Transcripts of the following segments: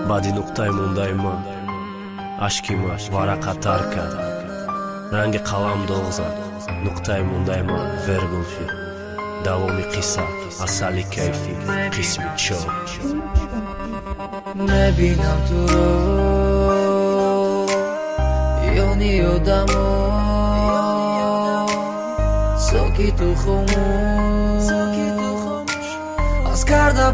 баъди нуқтаи мондаи ман ашки ман варақа тарка ранги қалам доғзад нуқтаи мондаи ман вергул шуд давоми қисса асали кайфи қисми чор мебинам туро ёни одамо сокиту хомӯш аз карда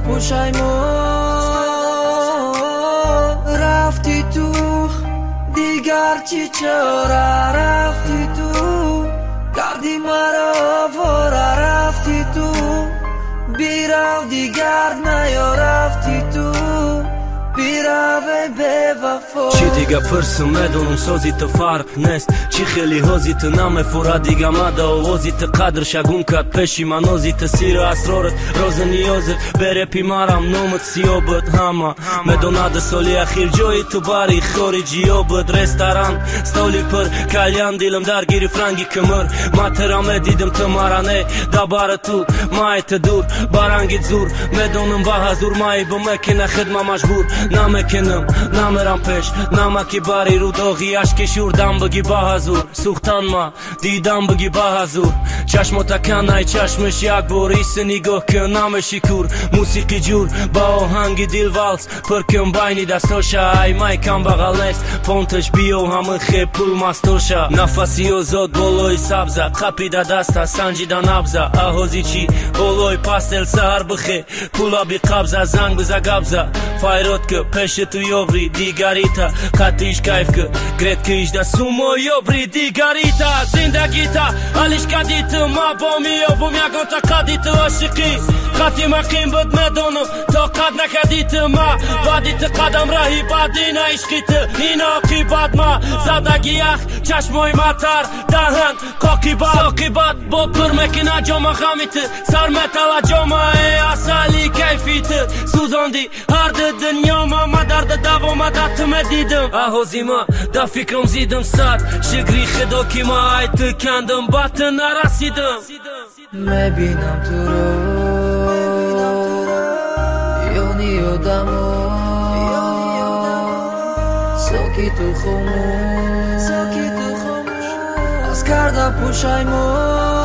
пушаймон рафти ту дигар чӣ чора рафти ту карди маро овора рафти ту бирав дигар наё рафти ту бираве бевафо чӣ дига пурсам медонам сози ту фарқ нест чӣ хели ҳози ту намефурад дига мада овози ту қадр шагун кад пеши манози ту сиру асрорат розу ниёзат берепи марам номат сиёбат ҳама медонаду соли ахир ҷои ту бари хориҷиёбат ресторан столи пур кальян дилам даргири франги кӯмир матера медидам ту мара не дабара ту майта дур барангит зур медонам ба ҳазур май бумекина хидма маҷбур намекунам намерам пеш намаки бари рудоғи ашки шурдам бигӣ ба ҳазур сӯхтанма дидам бигӣ ба ҳазур чашмотаканай чашмаш як бор иси нигоҳ кун намеши кур мусиқи ҷур ба оҳанги дил валс пур кун байни дастоша ай май камбағал нест понташ биё ҳама хеб пул мастоша нафаси озод болои сабза қапида даста санҷида набза аҳози чӣ болои пастел саҳар бихе пула биқабза занг биза габза файрод ки пеши ту ёбри дигарита қатиш кайф ки грет кишда сумо ёбри дигарита зиндагита алишкадиту ма бомиёбум ягонта қадиту ошиқӣ қати мақим буд медонам то қад накадиту ма баъди ту қадам раҳи баъди на ишқиту ин оқибат ма задаги ях чашмои матар даҳан қоқибат соқибат бо пур мекина ҷома ғамиту сар метала ҷома асали кайфиту сӯзонди ҳар ду дунёма ма дарда давомада ту медидам аҳози ма да фикрам зидам сад шикри худо ки ма ай ту кандам ба ту нарасидам мебинам туро ёни одамо сокиту хомӯш аз карда пушаймон